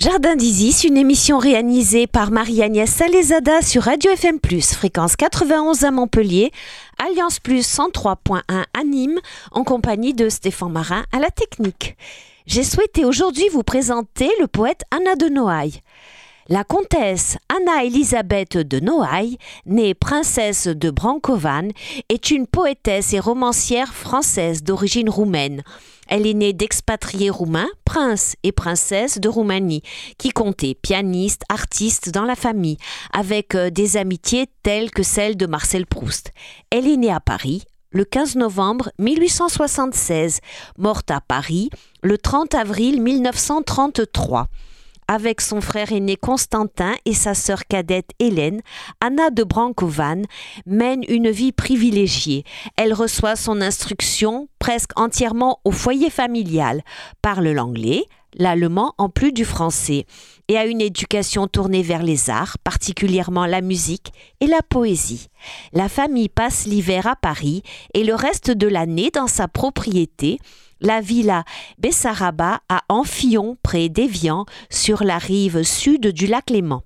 Jardin d'Isis, une émission réalisée par Marie-Agnès Salezada sur Radio FM+, fréquence 91 à Montpellier, Alliance Plus 103.1 à Nîmes, en compagnie de Stéphane Marin à la technique. J'ai souhaité aujourd'hui vous présenter le poète Anna de Noailles. La comtesse Anna-Élisabeth de Noailles, née princesse de Brankovan, est une poétesse et romancière française d'origine roumaine. Elle est née d'expatriés roumains, princes et princesses de Roumanie, qui comptaient pianistes, artistes dans la famille, avec des amitiés telles que celle de Marcel Proust. Elle est née à Paris le 15 novembre 1876, morte à Paris le 30 avril 1933. Avec son frère aîné Constantin et sa sœur cadette Hélène, Anna de Brankovan mène une vie privilégiée. Elle reçoit son instruction presque entièrement au foyer familial, parle l'anglais, l'allemand en plus du français, et a une éducation tournée vers les arts, particulièrement la musique et la poésie. La famille passe l'hiver à Paris et le reste de l'année dans sa propriété, la villa Bessaraba à Amphillon, près d'Évian, sur la rive sud du lac Léman.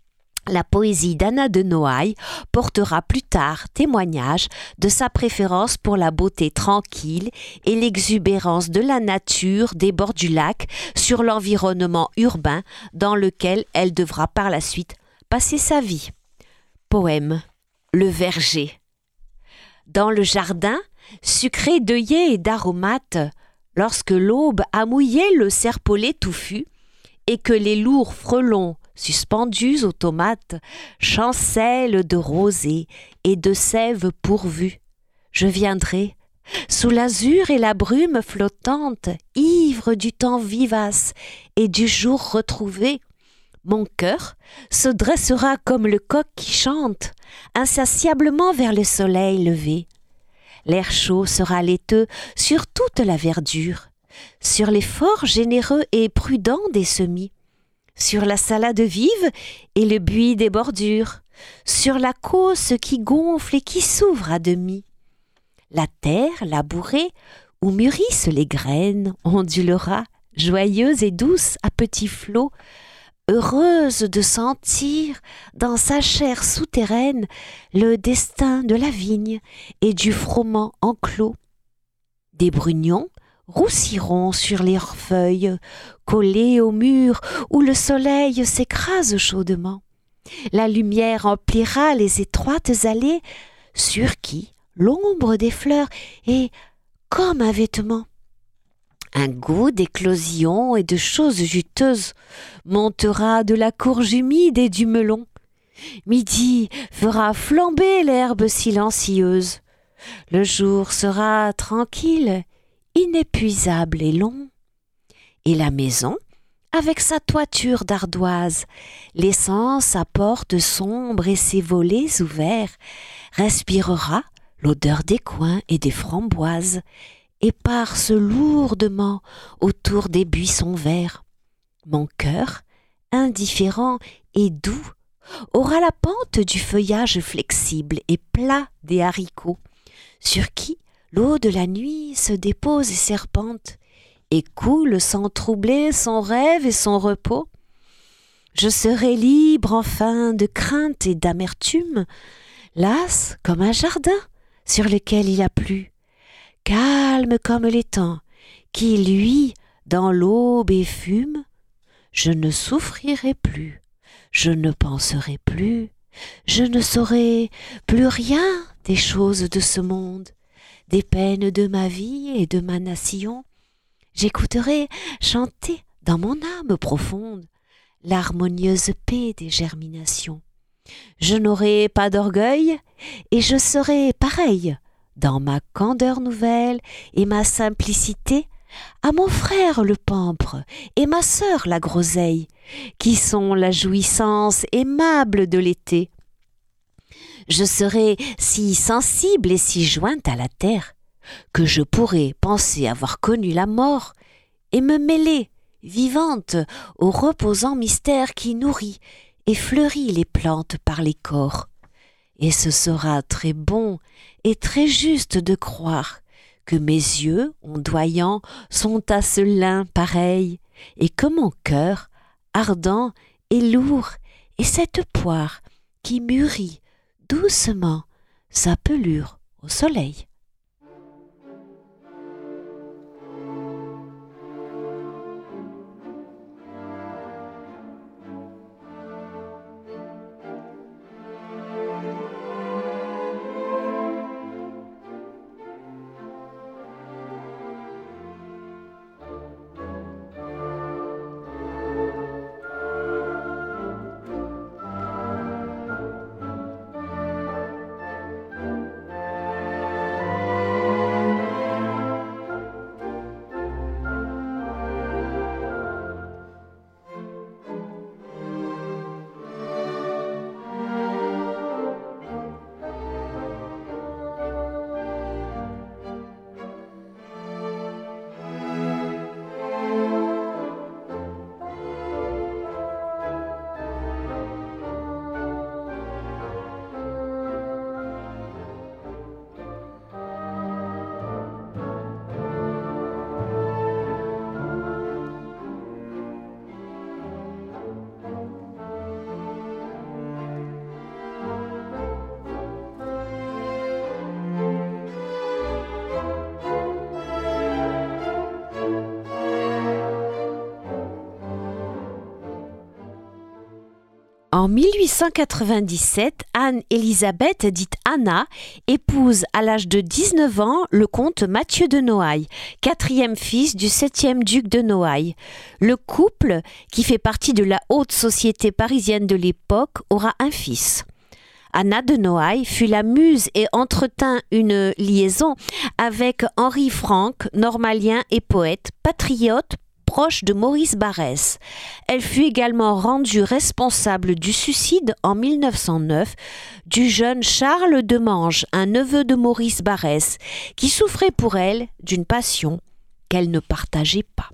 La poésie d'Anna de Noailles portera plus tard témoignage de sa préférence pour la beauté tranquille et l'exubérance de la nature des bords du lac sur l'environnement urbain dans lequel elle devra par la suite passer sa vie. Poème. Le verger. Dans le jardin, sucré d'œillets et d'aromates, lorsque l'aube a mouillé le serpolet touffu et que les lourds frelons suspendus aux tomates chancellent de rosée et de sève pourvue, je viendrai, sous l'azur et la brume flottante, ivre du temps vivace et du jour retrouvé. Mon cœur se dressera comme le coq qui chante, insatiablement vers le soleil levé. L'air chaud sera laiteux sur toute la verdure, sur les forts généreux et prudents des semis, sur la salade vive et le buis des bordures, sur la causse qui gonfle et qui s'ouvre à demi. La terre labourée, où mûrissent les graines, ondulera, joyeuse et douce à petits flots, heureuse de sentir dans sa chair souterraine le destin de la vigne et du froment enclos. Des brugnons roussiront sur les feuilles, collées au mur où le soleil s'écrase chaudement. La lumière emplira les étroites allées sur qui l'ombre des fleurs est comme un vêtement. Un goût d'éclosion et de choses juteuses montera de la courge humide et du melon. Midi fera flamber l'herbe silencieuse. Le jour sera tranquille, inépuisable et long. Et la maison, avec sa toiture d'ardoise, laissant sa porte sombre et ses volets ouverts, respirera l'odeur des coings et des framboises, et passe lourdement autour des buissons verts. Mon cœur, indifférent et doux, aura la pente du feuillage flexible et plat des haricots, sur qui l'eau de la nuit se dépose et serpente, et coule sans troubler son rêve et son repos. Je serai libre enfin de crainte et d'amertume, lasse comme un jardin sur lequel il a plu, calme comme l'étang, qui luit dans l'aube et fume. Je ne souffrirai plus, je ne penserai plus, je ne saurai plus rien des choses de ce monde, des peines de ma vie et de ma nation. J'écouterai chanter dans mon âme profonde l'harmonieuse paix des germinations. Je n'aurai pas d'orgueil et je serai pareil dans ma candeur nouvelle et ma simplicité, à mon frère le pampre et ma sœur la groseille, qui sont la jouissance aimable de l'été. Je serai si sensible et si jointe à la terre, que je pourrai penser avoir connu la mort et me mêler, vivante, au reposant mystère qui nourrit et fleurit les plantes par les corps. Et ce sera très bon et très juste de croire que mes yeux ondoyants sont à ce lin pareil, et que mon cœur ardent et lourd, et cette poire qui mûrit doucement sa pelure au soleil. En 1897, Anne-Élisabeth, dite Anna, épouse à l'âge de 19 ans le comte Mathieu de Noailles, quatrième fils du 7e duc de Noailles. Le couple, qui fait partie de la haute société parisienne de l'époque, aura un fils. Anna de Noailles fut la muse et entretint une liaison avec Henri Franck, normalien et poète, patriote, proche de Maurice Barrès. Elle fut également rendue responsable du suicide en 1909 du jeune Charles de Manges, un neveu de Maurice Barrès, qui souffrait pour elle d'une passion qu'elle ne partageait pas.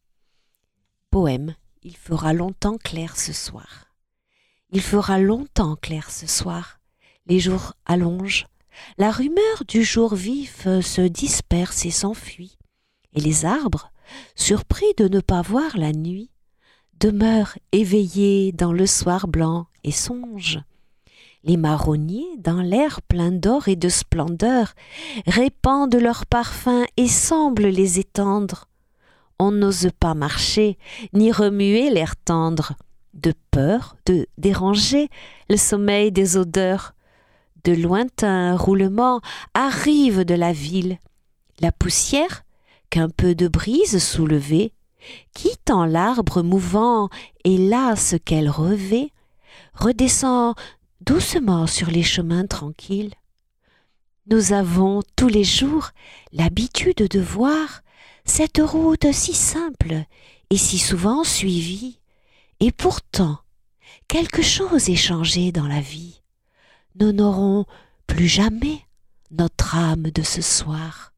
Poème, il fera longtemps clair ce soir. Il fera longtemps clair ce soir. Les jours allongent. La rumeur du jour vif se disperse et s'enfuit. Et les arbres, surpris de ne pas voir la nuit, demeurent éveillés dans le soir blanc et songent. Les marronniers, dans l'air plein d'or et de splendeur, répandent leurs parfums et semblent les étendre. On n'ose pas marcher, ni remuer l'air tendre, de peur de déranger le sommeil des odeurs. De lointains roulements arrivent de la ville. La poussière, qu'un peu de brise soulevée, quittant l'arbre mouvant et las qu'elle revêt, redescend doucement sur les chemins tranquilles. Nous avons tous les jours l'habitude de voir cette route si simple et si souvent suivie, et pourtant quelque chose est changé dans la vie. Nous n'aurons plus jamais notre âme de ce soir.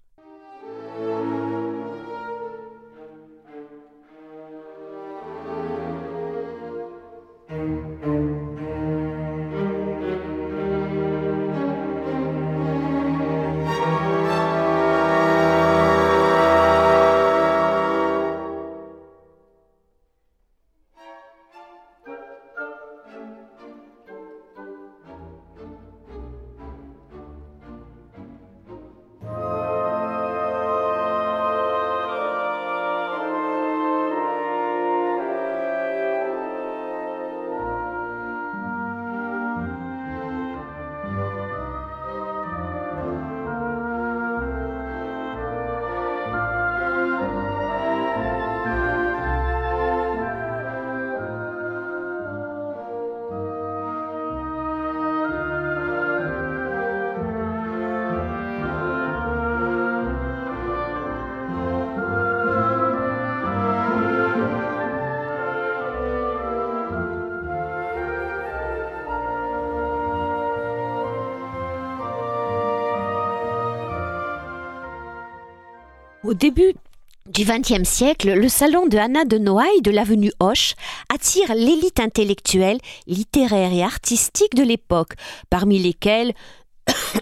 Au début du XXe siècle, le salon de Anna de Noailles de l'avenue Hoche attire l'élite intellectuelle, littéraire et artistique de l'époque, parmi lesquelles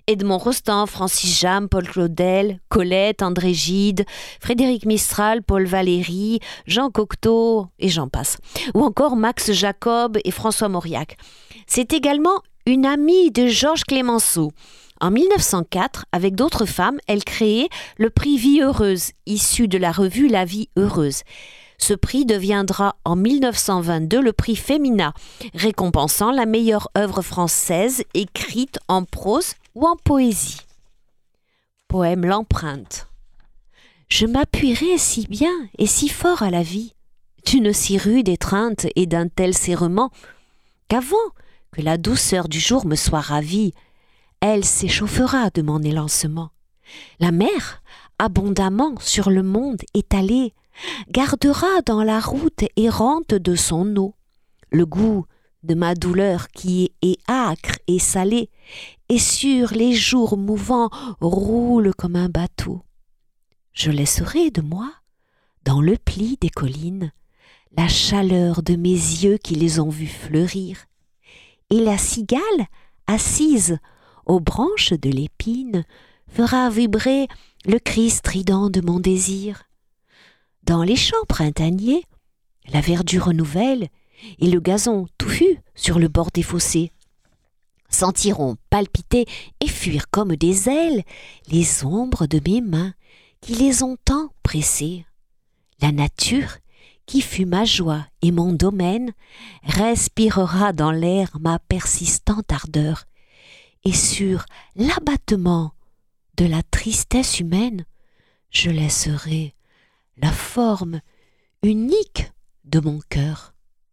Edmond Rostand, Francis Jam, Paul Claudel, Colette, André Gide, Frédéric Mistral, Paul Valéry, Jean Cocteau et j'en passe. Ou encore Max Jacob et François Mauriac. C'est également une amie de Georges Clemenceau. En 1904, avec d'autres femmes, elle créait le prix Vie heureuse, issu de la revue La Vie heureuse. Ce prix deviendra en 1922 le prix Femina, récompensant la meilleure œuvre française écrite en prose ou en poésie. Poème L'Empreinte. Je m'appuierai si bien et si fort à la vie, d'une si rude étreinte et d'un tel serrement, qu'avant que la douceur du jour me soit ravie, elle s'échauffera de mon élancement. La mer, abondamment sur le monde étalée, gardera dans la route errante de son eau le goût de ma douleur qui est âcre et salée, et sur les jours mouvants roule comme un bateau. Je laisserai de moi, dans le pli des collines, la chaleur de mes yeux qui les ont vus fleurir, et la cigale, assise aux branches de l'épine, fera vibrer le cri strident de mon désir. Dans les champs printaniers, la verdure renouvelle et le gazon touffu sur le bord des fossés sentiront palpiter et fuir comme des ailes les ombres de mes mains qui les ont tant pressées. La nature, qui fut ma joie et mon domaine, respirera dans l'air ma persistante ardeur, et sur l'abattement de la tristesse humaine, je laisserai la forme unique de mon cœur.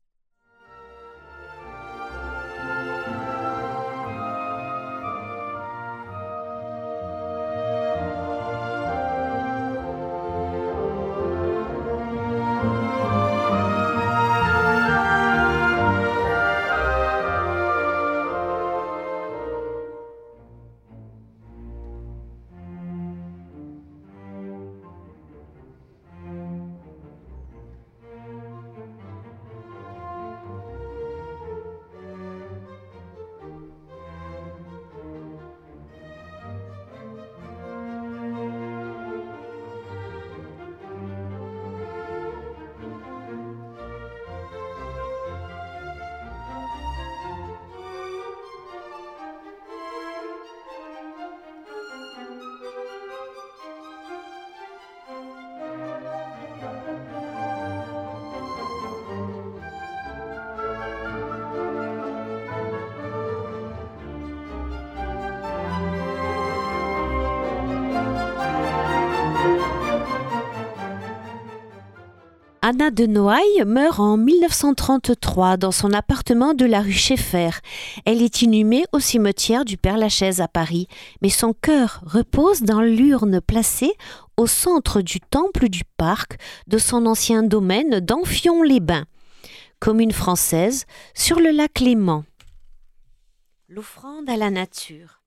Anna de Noailles meurt en 1933 dans son appartement de la rue Schaeffer. Elle est inhumée au cimetière du Père-Lachaise à Paris, mais son cœur repose dans l'urne placée au centre du temple du parc de son ancien domaine d'Amphion-les-Bains, commune française sur le lac Léman. L'offrande à la nature.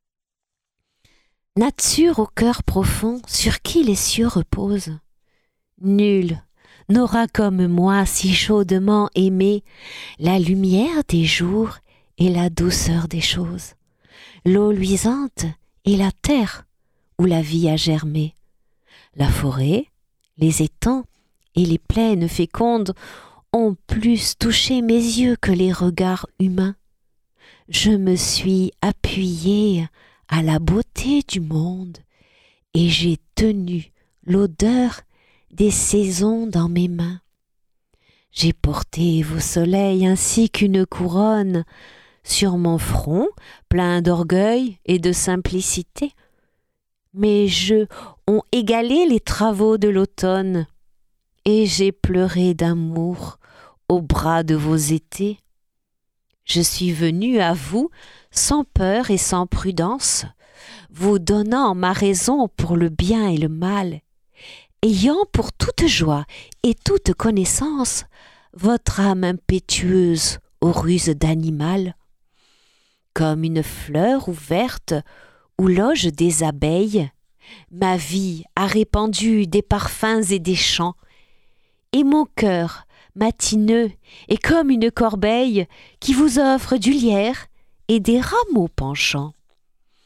Nature au cœur profond, sur qui les cieux reposent. Nul n'aura comme moi si chaudement aimé la lumière des jours et la douceur des choses, l'eau luisante et la terre où la vie a germé. La forêt, les étangs et les plaines fécondes ont plus touché mes yeux que les regards humains. Je me suis appuyée à la beauté du monde et j'ai tenu l'odeur des saisons dans mes mains. J'ai porté vos soleils ainsi qu'une couronne sur mon front, plein d'orgueil et de simplicité. Mes jeux ont égalé les travaux de l'automne, et j'ai pleuré d'amour au bras de vos étés. Je suis venue à vous sans peur et sans prudence, vous donnant ma raison pour le bien et le mal, ayant pour toute joie et toute connaissance votre âme impétueuse aux ruses d'animal. Comme une fleur ouverte où logent des abeilles, ma vie a répandu des parfums et des chants, et mon cœur matineux est comme une corbeille qui vous offre du lierre et des rameaux penchants.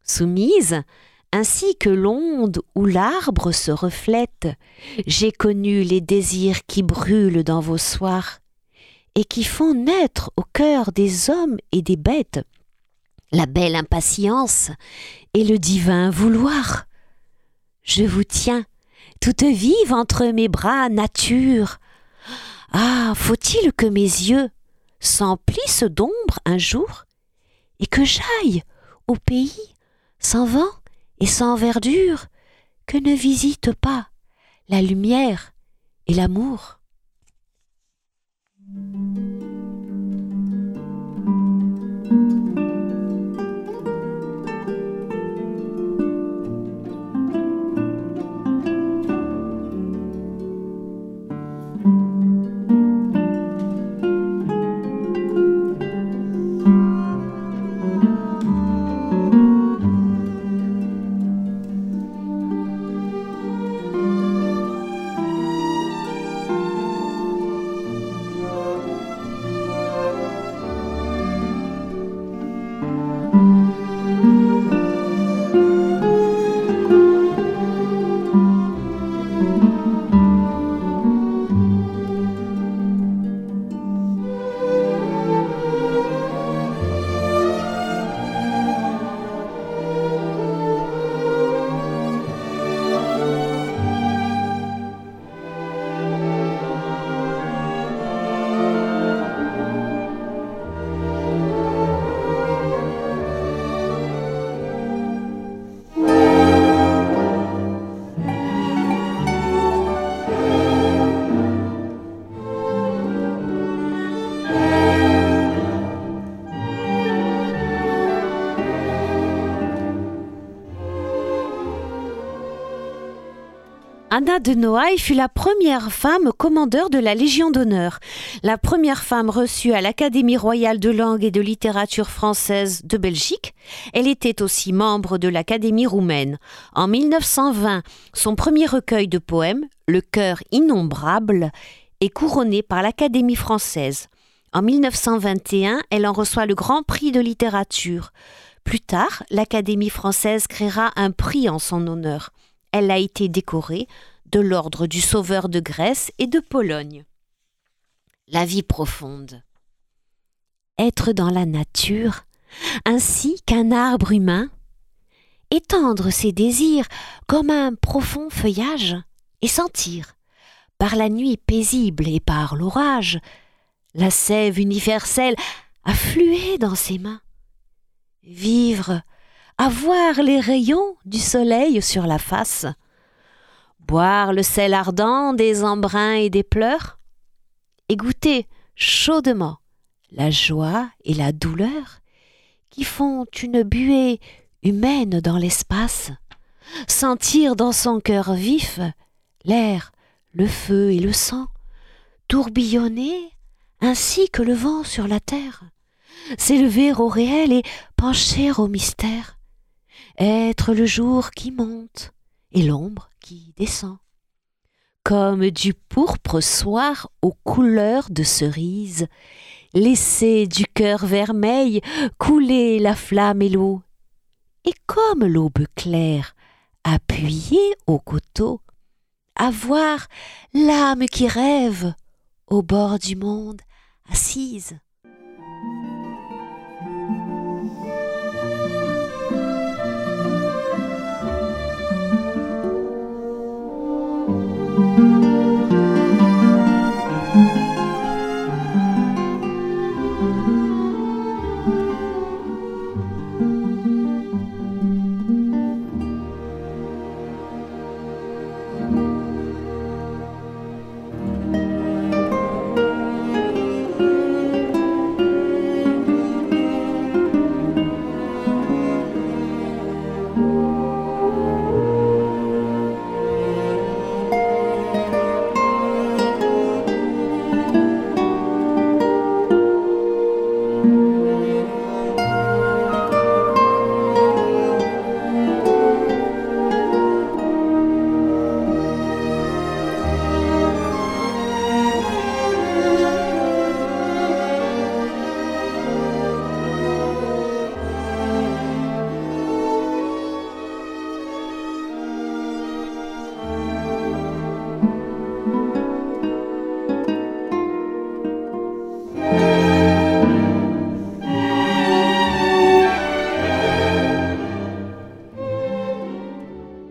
Soumise, ainsi que l'onde où l'arbre se reflète, j'ai connu les désirs qui brûlent dans vos soirs et qui font naître au cœur des hommes et des bêtes la belle impatience et le divin vouloir. Je vous tiens, toute vive entre mes bras, nature. Ah, faut-il que mes yeux s'emplissent d'ombre un jour et que j'aille au pays sans vent et sans verdure, que ne visite pas la lumière et l'amour. Anna de Noailles fut la première femme commandeur de la Légion d'honneur, la première femme reçue à l'Académie royale de langue et de littérature française de Belgique. Elle était aussi membre de l'Académie roumaine. En 1920, son premier recueil de poèmes, Le cœur innombrable, est couronné par l'Académie française. En 1921, elle en reçoit le Grand Prix de littérature. Plus tard, l'Académie française créera un prix en son honneur. Elle a été décorée de l'ordre du Sauveur de Grèce et de Pologne. La vie profonde. Être dans la nature, ainsi qu'un arbre humain, étendre ses désirs comme un profond feuillage et sentir, par la nuit paisible et par l'orage, la sève universelle affluer dans ses mains. Vivre, avoir les rayons du soleil sur la face, boire le sel ardent des embruns et des pleurs, et goûter chaudement la joie et la douleur qui font une buée humaine dans l'espace, sentir dans son cœur vif l'air, le feu et le sang, tourbillonner ainsi que le vent sur la terre, s'élever au réel et pencher au mystère, être le jour qui monte et l'ombre qui descend, comme du pourpre soir aux couleurs de cerise, laisser du cœur vermeil couler la flamme et l'eau, et comme l'aube claire, appuyée au coteau, avoir l'âme qui rêve au bord du monde assise.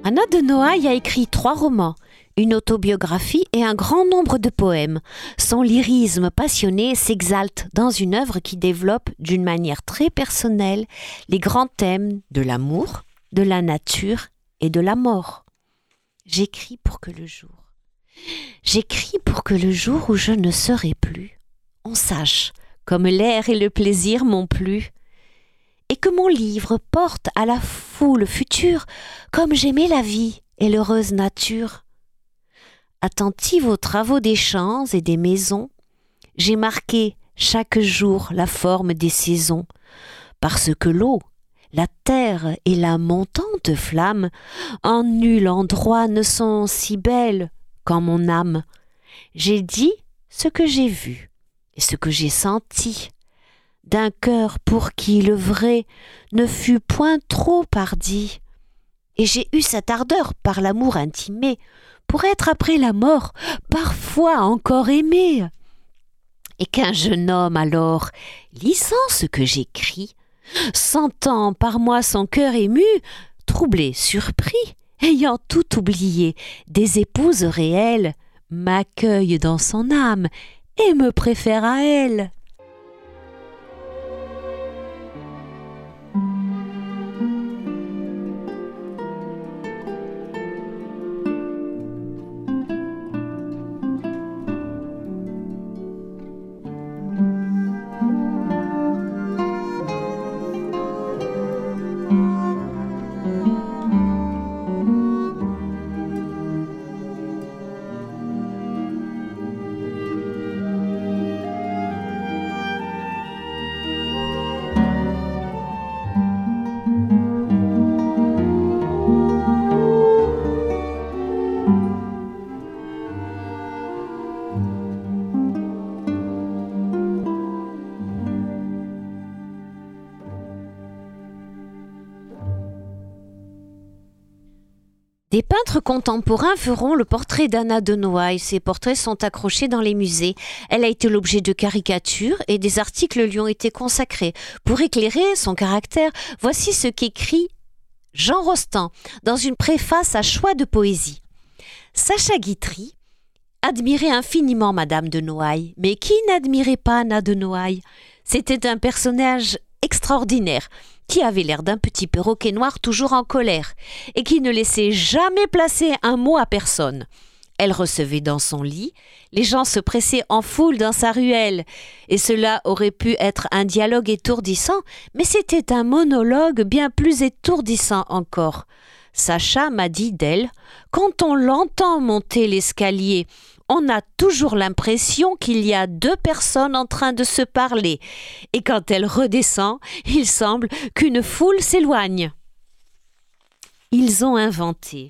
Anna de Noailles a écrit 3 romans, une autobiographie et un grand nombre de poèmes. Son lyrisme passionné s'exalte dans une œuvre qui développe d'une manière très personnelle les grands thèmes de l'amour, de la nature et de la mort. J'écris pour que le jour où je ne serai plus, on sache comme l'air et le plaisir m'ont plu, et que mon livre porte à la foule future comme j'aimais la vie et l'heureuse nature. Attentive aux travaux des champs et des maisons, j'ai marqué chaque jour la forme des saisons, parce que l'eau, la terre et la montante flamme en nul endroit ne sont si belles qu'en mon âme. J'ai dit ce que j'ai vu et ce que j'ai senti, d'un cœur pour qui le vrai ne fut point trop hardi. Et j'ai eu cette ardeur par l'amour intimé, pour être après la mort parfois encore aimé. Et qu'un jeune homme alors, lisant ce que j'écris, sentant par moi son cœur ému, troublé, surpris, ayant tout oublié des épouses réelles, m'accueille dans son âme et me préfère à elle. Des peintres contemporains feront le portrait d'Anna de Noailles. Ces portraits sont accrochés dans les musées. Elle a été l'objet de caricatures et des articles lui ont été consacrés. Pour éclairer son caractère, voici ce qu'écrit Jean Rostand dans une préface à choix de poésie. Sacha Guitry admirait infiniment Madame de Noailles, mais qui n'admirait pas Anna de Noailles ? C'était un personnage extraordinaire, qui avait l'air d'un petit perroquet noir toujours en colère, et qui ne laissait jamais placer un mot à personne. Elle recevait dans son lit, les gens se pressaient en foule dans sa ruelle, et cela aurait pu être un dialogue étourdissant, mais c'était un monologue bien plus étourdissant encore. Sacha m'a dit d'elle, quand on l'entend monter l'escalier, on a toujours l'impression qu'il y a 2 personnes en train de se parler, et quand elle redescend, il semble qu'une foule s'éloigne. Ils ont inventé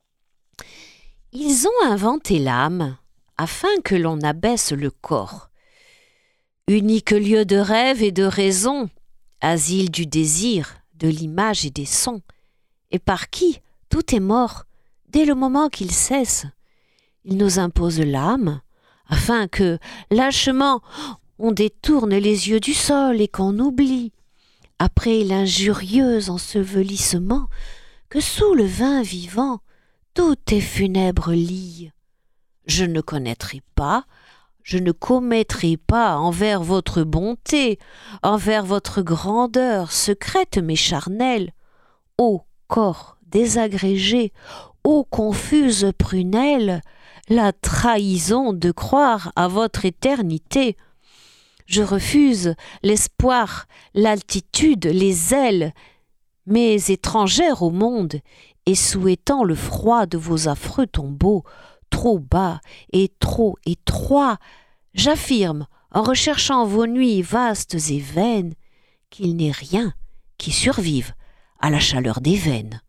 l'âme afin que l'on abaisse le corps. Unique lieu de rêve et de raison, asile du désir, de l'image et des sons, et par qui tout est mort dès le moment qu'il cesse. Il nous impose l'âme, afin que, lâchement, on détourne les yeux du sol et qu'on oublie, après l'injurieux ensevelissement, que sous le vin vivant, tout est funèbre lie. Je ne connaîtrai pas, je ne commettrai pas envers votre bonté, envers votre grandeur secrète mais charnelle, ô corps désagrégé, ô confuse prunelle, la trahison de croire à votre éternité. Je refuse l'espoir, l'altitude, les ailes, mais étrangère au monde, et souhaitant le froid de vos affreux tombeaux, trop bas et trop étroits, j'affirme, en recherchant vos nuits vastes et vaines, qu'il n'est rien qui survive à la chaleur des veines.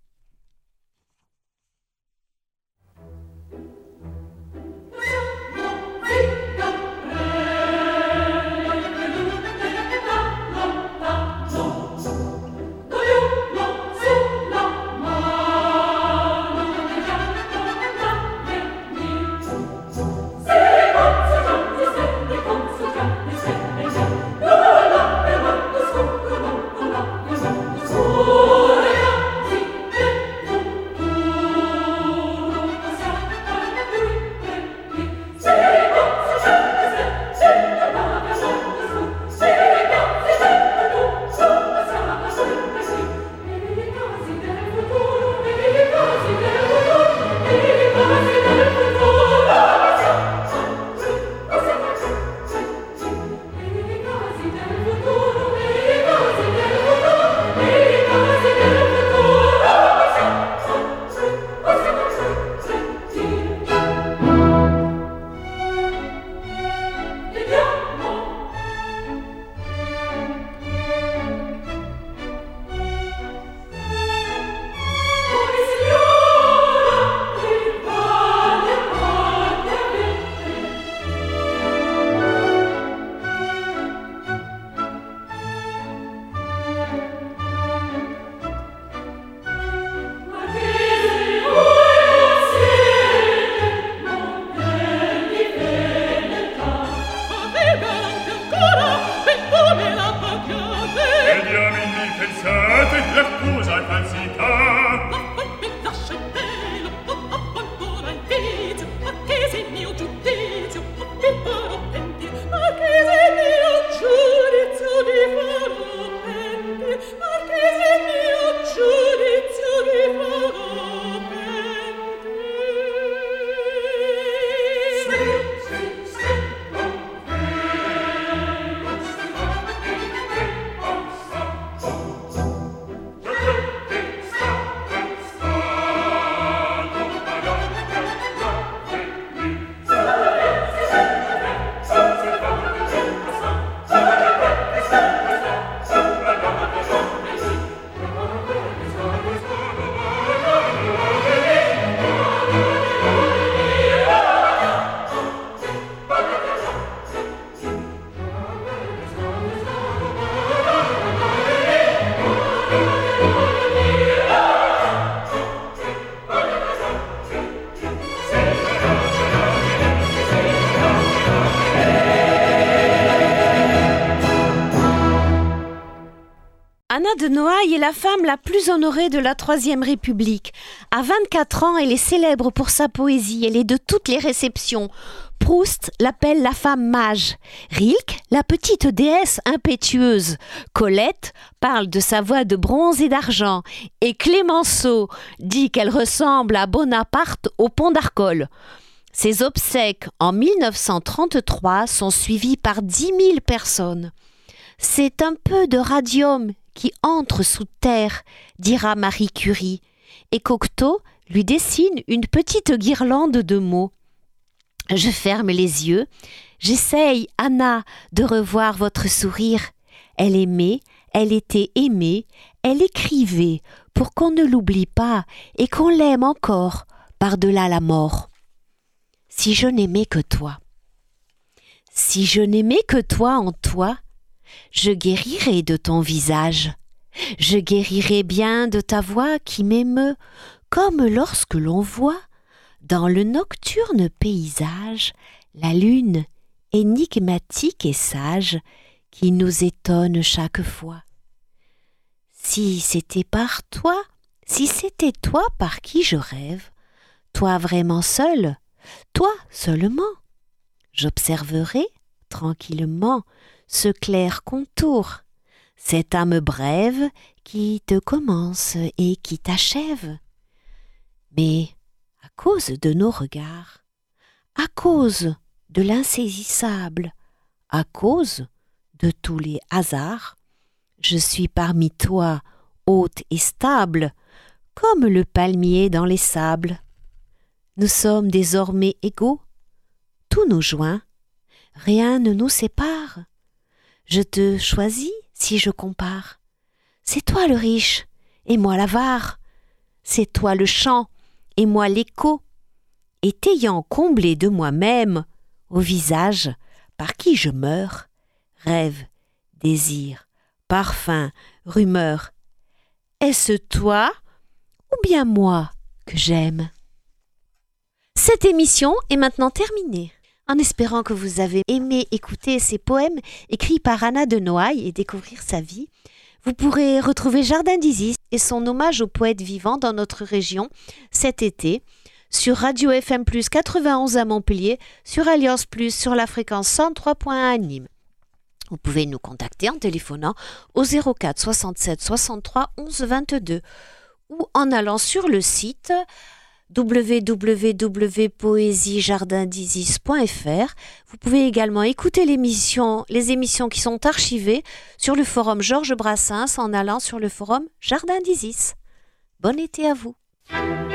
Anna de Noailles est la femme la plus honorée de la Troisième République. À 24 ans, elle est célèbre pour sa poésie. Elle est de toutes les réceptions. Proust l'appelle la femme mage. Rilke, la petite déesse impétueuse. Colette parle de sa voix de bronze et d'argent. Et Clémenceau dit qu'elle ressemble à Bonaparte au pont d'Arcole. Ses obsèques en 1933 sont suivies par 10 000 personnes. C'est un peu de radium qui entre sous terre, dira Marie Curie, et Cocteau lui dessine une petite guirlande de mots. Je ferme les yeux, j'essaye, Anna, de revoir votre sourire. Elle aimait, elle était aimée, elle écrivait pour qu'on ne l'oublie pas et qu'on l'aime encore par-delà la mort. Si je n'aimais que toi, si je n'aimais que toi en toi, je guérirais de ton visage, je guérirais bien de ta voix qui m'émeut, comme lorsque l'on voit, dans le nocturne paysage, la lune énigmatique et sage qui nous étonne chaque fois. Si c'était par toi, si c'était toi par qui je rêve, toi vraiment seul, toi seulement, j'observerai tranquillement ce clair contour, cette âme brève qui te commence et qui t'achève. Mais à cause de nos regards, à cause de l'insaisissable, à cause de tous les hasards, je suis parmi toi, haute et stable, comme le palmier dans les sables. Nous sommes désormais égaux, tous nos joints, rien ne nous sépare. Je te choisis si je compare. C'est toi le riche et moi l'avare. C'est toi le chant et moi l'écho. Et t'ayant comblé de moi-même, au visage par qui je meurs, rêve, désir, parfum, rumeur. Est-ce toi ou bien moi que j'aime ? Cette émission est maintenant terminée. En espérant que vous avez aimé écouter ces poèmes écrits par Anna de Noailles et découvrir sa vie, vous pourrez retrouver Jardin d'Isis et son hommage aux poètes vivants dans notre région cet été sur Radio FM Plus 91 à Montpellier, sur Alliance Plus sur la fréquence 103.1 à Nîmes. Vous pouvez nous contacter en téléphonant au 04 67 63 11 22 ou en allant sur le site www.poesiejardindisis.fr. Vous pouvez également écouter les émissions qui sont archivées sur le forum Georges Brassens en allant sur le forum Jardin d'Isis. Bon été à vous.